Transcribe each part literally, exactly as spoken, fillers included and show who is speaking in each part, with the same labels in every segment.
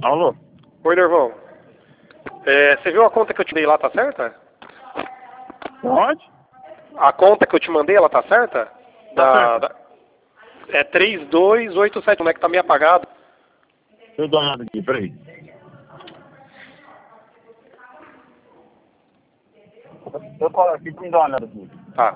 Speaker 1: Alô?
Speaker 2: Oi, Nervão. É, você viu a conta que eu te dei lá, tá certa?
Speaker 1: Onde?
Speaker 2: A conta que eu te mandei, ela tá certa?
Speaker 1: Tá
Speaker 2: Da,
Speaker 1: certo.
Speaker 2: da- é três dois oito sete, né, que tá meio apagado.
Speaker 1: Deixa eu dar uma olhada aqui, peraí. Eu falo aqui, me dá uma olhada aqui.
Speaker 2: Tá.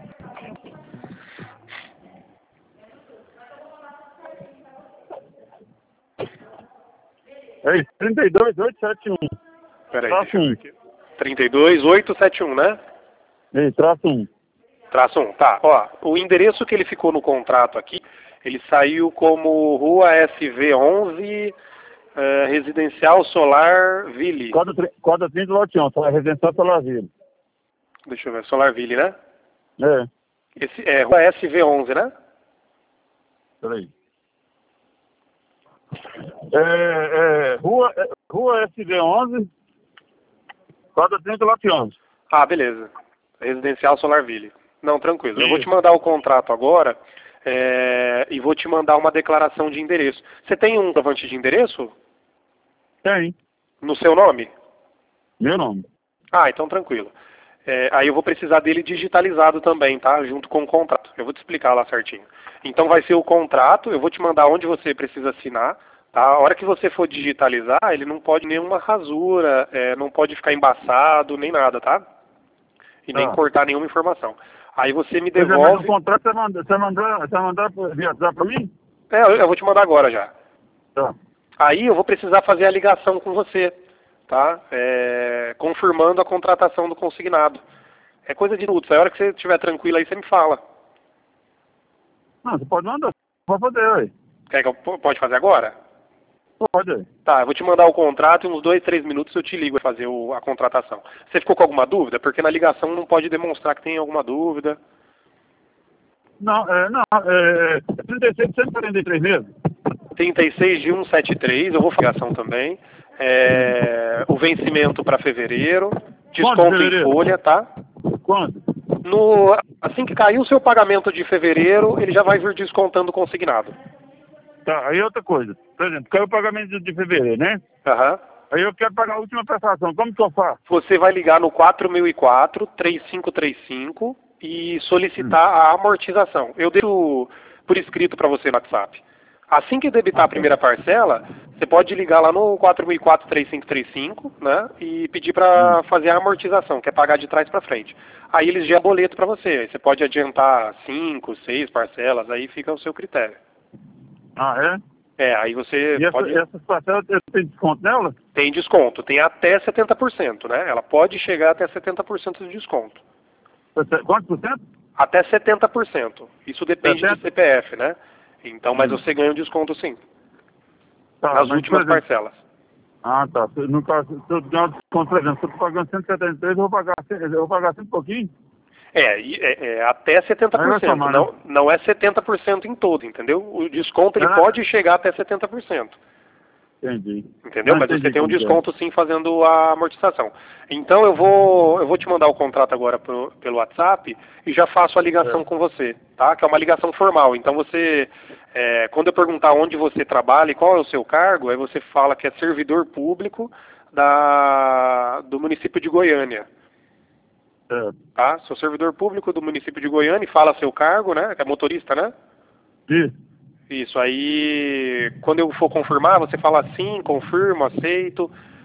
Speaker 1: É isso, trinta e dois oito sete um.
Speaker 2: Peraí,
Speaker 1: Traço
Speaker 2: deixa eu ver
Speaker 1: um.
Speaker 2: aqui. trinta e dois oito sete um, né?
Speaker 1: Ei, traço um.
Speaker 2: Traço um. Tá, ó. O endereço que ele ficou no contrato aqui, ele saiu como Rua S V onze, eh, Residencial Solar Ville.
Speaker 1: Quadra, quadra trinta lote um, só residencial Solar Ville.
Speaker 2: Deixa eu ver, Solar Ville, né?
Speaker 1: É,
Speaker 2: Esse, é Rua S V onze, né?
Speaker 1: peraí. É, é, rua, é, rua S V onze, quadra trinta lote onze.
Speaker 2: Ah, beleza. Residencial Solar Ville. Não, tranquilo. Eu vou te
Speaker 1: Isso.
Speaker 2: mandar o contrato agora é, e vou te mandar uma declaração de endereço. Você tem um comprovante de endereço
Speaker 1: Tem,
Speaker 2: no seu nome?
Speaker 1: meu nome.
Speaker 2: Ah, então tranquilo. É, aí eu vou precisar dele digitalizado também, tá? Junto com o contrato. Eu vou te explicar lá certinho. Então vai ser o contrato, eu vou te mandar onde você precisa assinar, tá? A hora que você for digitalizar, ele não pode nenhuma rasura, é, não pode ficar embaçado, nem nada, tá? E nem
Speaker 1: Tá.
Speaker 2: cortar nenhuma informação. Aí você me
Speaker 1: Pois é, mas o
Speaker 2: devolve.
Speaker 1: contrato você mandou, você mandou, você mandou via WhatsApp pra mim?
Speaker 2: É, eu eu vou te mandar agora já.
Speaker 1: Tá.
Speaker 2: Aí eu vou precisar fazer a ligação com você, tá? É, confirmando a contratação do consignado. É coisa de minutos. A hora que você estiver tranquilo aí, você me fala.
Speaker 1: Não, você pode mandar. Pode fazer, ué.
Speaker 2: Quer que eu po- pode fazer agora?
Speaker 1: Pode, ué.
Speaker 2: Tá, eu vou te mandar o contrato e uns dois, três minutos eu te ligo para fazer o- a contratação. Você ficou com alguma dúvida? Porque na ligação não pode demonstrar que tem alguma dúvida.
Speaker 1: Não, é, não, é, trinta e seis, cento e quarenta e três mesmo.
Speaker 2: trinta e seis de cento e setenta e três, eu vou fazer a ligação também. É, o vencimento para fevereiro,
Speaker 1: Quanto,
Speaker 2: desconto em
Speaker 1: fevereiro?
Speaker 2: folha, tá?
Speaker 1: Quanto?
Speaker 2: No, assim que cair o seu pagamento de fevereiro, ele já vai vir descontando o consignado.
Speaker 1: Tá, aí outra coisa. Por exemplo, caiu o pagamento de, de fevereiro, né?
Speaker 2: Aham.
Speaker 1: Aí eu quero pagar a última prestação. Como que eu faço?
Speaker 2: Você vai ligar no quatro mil e quatro, três cinco três cinco e solicitar
Speaker 1: Hum.
Speaker 2: a amortização. Eu deixo por escrito para você no WhatsApp. Assim que debitar
Speaker 1: Ah,
Speaker 2: a
Speaker 1: tá.
Speaker 2: primeira parcela, você pode ligar lá no quatro mil e quatro, três cinco três cinco, né, e pedir
Speaker 1: Hum.
Speaker 2: para fazer a amortização, que é pagar de trás para frente. Aí eles geram boleto para você. Aí você pode adiantar cinco, seis parcelas, aí fica ao seu critério.
Speaker 1: Ah, é?
Speaker 2: É, aí você
Speaker 1: E essa,
Speaker 2: pode...
Speaker 1: essas parcelas, tem desconto nela?
Speaker 2: Tem desconto, tem até setenta por cento, né? Ela pode chegar até setenta por cento de desconto.
Speaker 1: Quantos por cento?
Speaker 2: Até setenta por cento. Isso depende do
Speaker 1: setenta?
Speaker 2: C P F, né? Então, mas
Speaker 1: Hum.
Speaker 2: você ganha um desconto sim,
Speaker 1: Tá,
Speaker 2: nas
Speaker 1: mas,
Speaker 2: últimas
Speaker 1: por exemplo,
Speaker 2: parcelas.
Speaker 1: ah, tá. Se, no caso, se eu der um desconto, por exemplo, se eu tô pagando cento e setenta e três, eu vou pagar, eu vou pagar cem e pouquinho.
Speaker 2: É, e- é, é até setenta
Speaker 1: Aí
Speaker 2: por
Speaker 1: vai
Speaker 2: cento.
Speaker 1: somar, né?
Speaker 2: Não, não é setenta por cento em todo, entendeu? O desconto ele
Speaker 1: Ah,
Speaker 2: pode chegar até setenta por cento.
Speaker 1: entendi.
Speaker 2: Entendeu?
Speaker 1: Não
Speaker 2: Mas você
Speaker 1: entendi
Speaker 2: tem um
Speaker 1: como que é.
Speaker 2: desconto sim fazendo a amortização. Então eu vou, eu vou te mandar o contrato agora pro- pelo WhatsApp e já faço a ligação
Speaker 1: É.
Speaker 2: com você, tá? Que é uma ligação formal. Então você, é, quando eu perguntar onde você trabalha e qual é o seu cargo, aí você fala que é servidor público da, do município de Goiânia,
Speaker 1: É.
Speaker 2: tá? Sou servidor público do município de Goiânia e fala seu cargo, né? Que é motorista, né?
Speaker 1: Isso.
Speaker 2: Isso, aí quando eu for confirmar, você fala sim, confirmo, aceito.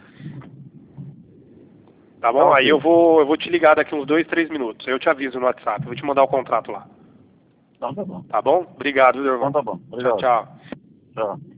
Speaker 2: Tá
Speaker 1: Tá
Speaker 2: bom? Aí eu
Speaker 1: ok.
Speaker 2: vou, eu vou te ligar daqui uns dois, três minutos. Eu te aviso no WhatsApp. Eu vou te mandar o contrato lá.
Speaker 1: Então tá bom.
Speaker 2: Tá bom? Obrigado, viu, irmão?
Speaker 1: Então tá bom.
Speaker 2: Tchau,
Speaker 1: Obrigado.
Speaker 2: tchau.
Speaker 1: Tchau.